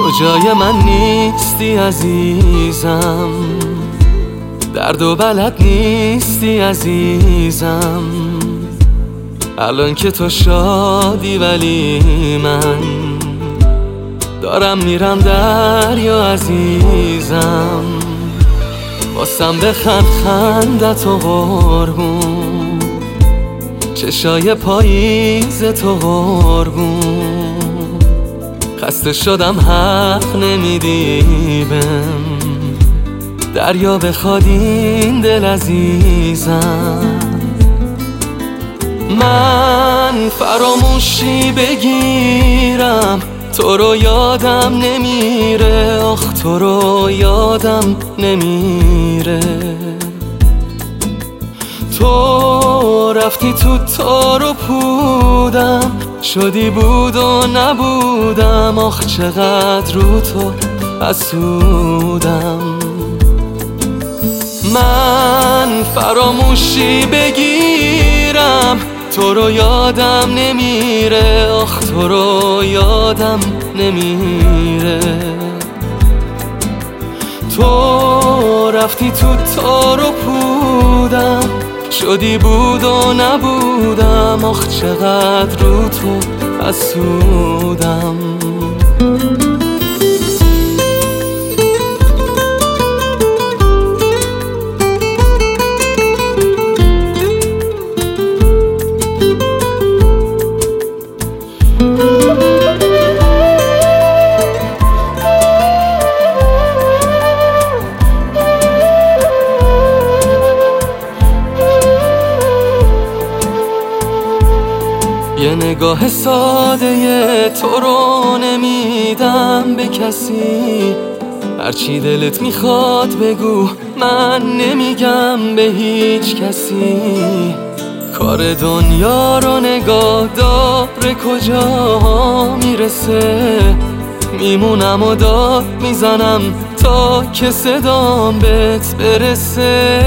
تو جای من نیستی عزیزم، درد و بلد نیستی عزیزم. الان که تو شادی ولی من دارم میرم دریا عزیزم. واسم بخند خندت و قربون، چشای پاییز تو قربون. خسته شدم حق نمیدی بهم، دریا بخواد این دل عزیزم. من فراموشی بگیرم تو رو یادم نمیره، آخ تو رو یادم نمیره. تو رفتی تو تار و پودم، شدی بود و نبودم، آخ چقدر رو تو حسودم. من فراموشی بگیرم تو رو یادم نمیره، آخ تو رو یادم نمیره. تو رفتی تو تار و پودم، شدی بود و نبودم، آخ چقدر رو تو حسودم. یه نگاه ساده تو رو نمیدم به کسی، هرچی دلت میخواد بگو من نمیگم به هیچ کسی. کار دنیا رو نگاه داره کجا میرسه، میمونم و داد میزنم تا که صدام بهت برسه.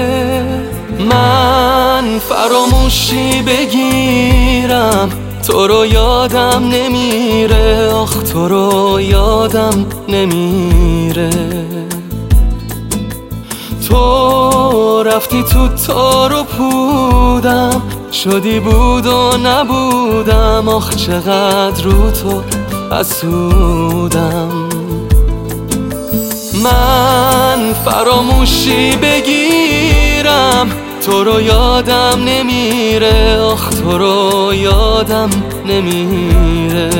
من فراموشی بگیرم تو رو یادم نمیره، آخ تو رو یادم نمیره. تو رفتی تو تار و پودم، شدی بود و نبودم، آخ چقدر رو تو حسودم. من فراموشی بگیرم تو رو یادم نمیره، آخ تو رو یادم نمیره.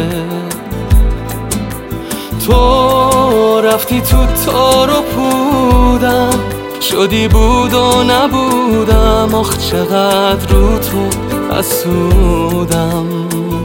تو رفتی تو تار و پودم، شدی بود و نبودم، آخ چقدر رو تو حسودم.